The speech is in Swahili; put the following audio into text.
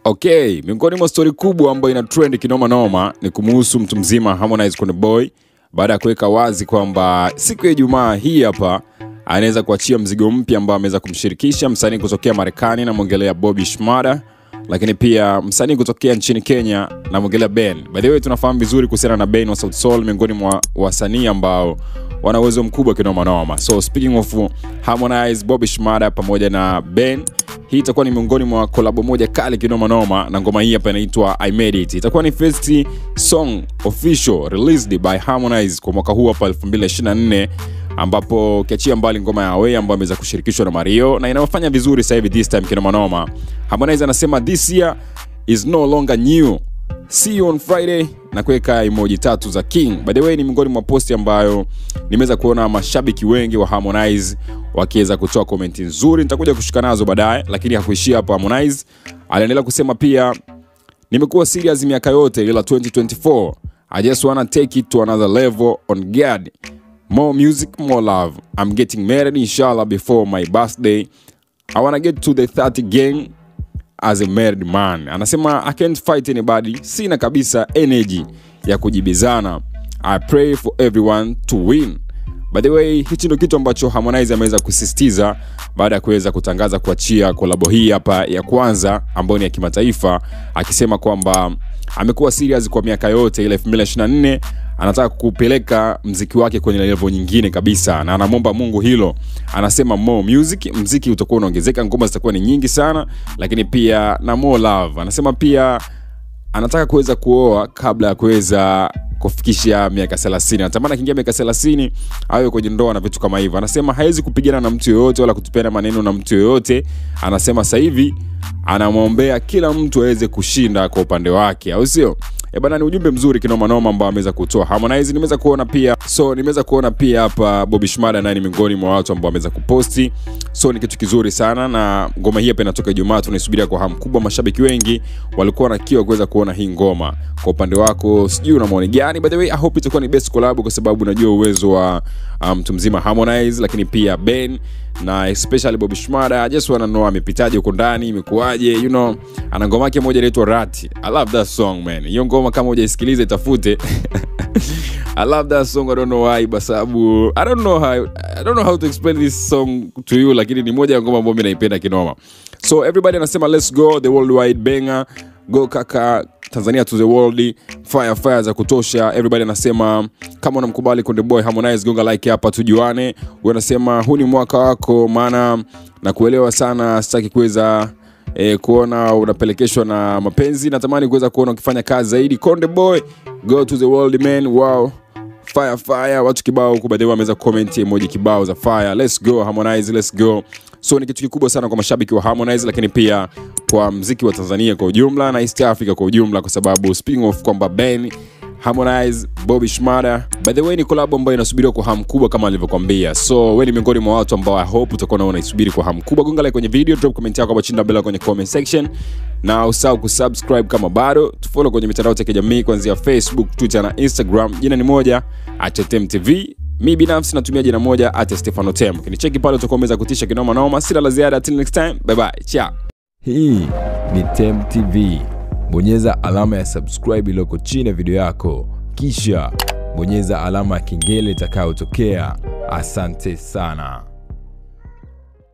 Okay, miongoni mwa story kubwa ambayo ina trend kinoma noma ni kumuhusu mtu mzima Harmonize Konde Boy baada ya kuweka wazi kwamba siku ya Ijumaa hii hapa anaweza kuachia mzigo mpya ambao ameweza kumshirikisha msanii kutokea Marekani na mwongelea Bobby Shmurda, lakini pia msanii kutokea nchini Kenya na mwongelea Ben. By the way, tunafahamu vizuri kuhusiana na Ben wa Sauti Sol, miongoni mwa wasanii ambao wana uwezo mkubwa kinoma noma. So speaking of Harmonize, Bobby Shmurda pamoja na Ben, hii itakuwa ni miongoni mwa kolabo moja kali kinoma noma, na ngoma hii hapa inaitwa I Made It. Itakuwa ni first song official released by Harmonize kwa mwaka huu hapa 2024, ambapo kiachia mbali ngoma ya Away ambayo ameweza kushirikishwa na Mario na inafanya vizuri sasa hivi this time kinoma noma. Harmonize anasema this year is no longer new. See you on Friday, na kuweka emoji 3 za King. By the way, ni miongoni mwa posti ambayo nimeweza kuona mashabiki wengi wa Harmonize wakiweza kutoa comment nzuri, nitakuja kushika nazo baadaye, lakini hakuishia hapo. Harmonize aliendelea kusema pia, nimekuwa serious miaka yote ila 2024 I just wanna take it to another level on God. More music, more love. I'm getting married inshallah before my birthday. I wanna get to the 30 gang as a married man. Anasema I can't fight anybody. Sina kabisa energy ya kujibizana. I pray for everyone to win. By the way, hichi ndio kitu ambacho Harmonize ameweza kusisitiza baada ya kuweza kutangaza kuachia kolabo hii hapa ya kwanza ambayo ni ya kimataifa, akisema kwamba amekuwa serious kwa miaka yote ile 2024, anataka kupeleka mziki wake kwenye level nyingine kabisa na anamwomba Mungu hilo. Anasema more music, mziki utakuwa unaongezeka, ngoma zitakuwa ni nyingi sana, lakini pia na more love. Anasema pia anataka kuweza kuoa kabla ya kuweza kufikisha miaka 30. Anatamani akiingia miaka 30 awe kwenye ndoa na vitu kama hivyo. Anasema hawezi kupigana na mtu yoyote wala kutupiana maneno na mtu yoyote. Anasema sasa hivi anamwombea kila mtu aweze kushinda kwa upande wake, au sio? Bana, ni ujumbe mzuri kinoma noma ambao ameweza kutoa Harmonize. Nimeweza kuona pia hapa Bobby Shmurda naye ni miongoni mwa watu ambao wameweza kuposti. So ni kitu kizuri sana, na ngoma hii hapa inatoka Ijumaa, tunaisubiria kwa hamu kubwa. Mashabiki wengi walikuwa na kiu kuweza kuona hii ngoma. Kwa upande wako sijui una maoni gani? By the way, I hope itakuwa ni best collab kwa sababu najua uwezo wa mtu mzima Harmonize, lakini pia Ben na especially Bobby Shmurda. I just wanna know amepitaje huko ndani, imekuaje, you know. Ana ngoma yake moja inaitwa Rat. I love that song, man. Hiyo ngoma kama hujaisikiliza itafute. I love that song. I don't know why, but sababu I don't know how to explain this song to you, lakini ni moja ya ngoma ambayo mimi naipenda kinoma. So everybody anasema let's go the worldwide banger. Go kaka, Tanzania to the world. Fire za kutosha. Everybody anasema kama unamkubali Konde Boy Harmonize, gonga like hapa tujuane. Wewe unasema huu ni mwaka wako, maana na kuelewa sana, sitaki kuweza kuona unapelekeshwa na mapenzi, natamani kuweza kuona ukifanya kazi zaidi. Konde Boy, go to the world man. Wow, fire. Watu kibao huko baadaye wameweza comment emoji kibao za fire. Let's go Harmonize, let's go. So ni kitu kikubwa sana kwa mashabiki wa Harmonize, lakini pia kwa muziki wa Tanzania kwa ujumla na East Africa kwa ujumla, kwa sababu speaking of kwamba Ben, Harmonize, Bobby Shmurda, by the way ni collab ambayo inasubiriwa kwa hamu kubwa kama nilivyokuambia. So wewe ni miongoni mwa watu ambao I hope utakuwa unaisubiri kwa hamu kubwa. Gonga like kwenye video, drop comment yako hapo chini bila kwenye comment section, na usahau kusubscribe kama bado. Tufollow kwenye mitandao ya kijamii kuanzia Facebook, Twitter na Instagram. Jina ni moja, @TemTV. Mimi binafsi natumia jina moja, @StefanoTem. Kinicheki pale utakomeza kutisha kinoma noma. Sina la ziada, till next time. Bye bye. Ciao. Hii ni TemTV. Bonyeza alama ya subscribe iliyoko chini ya video yako, kisha bonyeza alama ya kengele itakayotokea. Asante sana.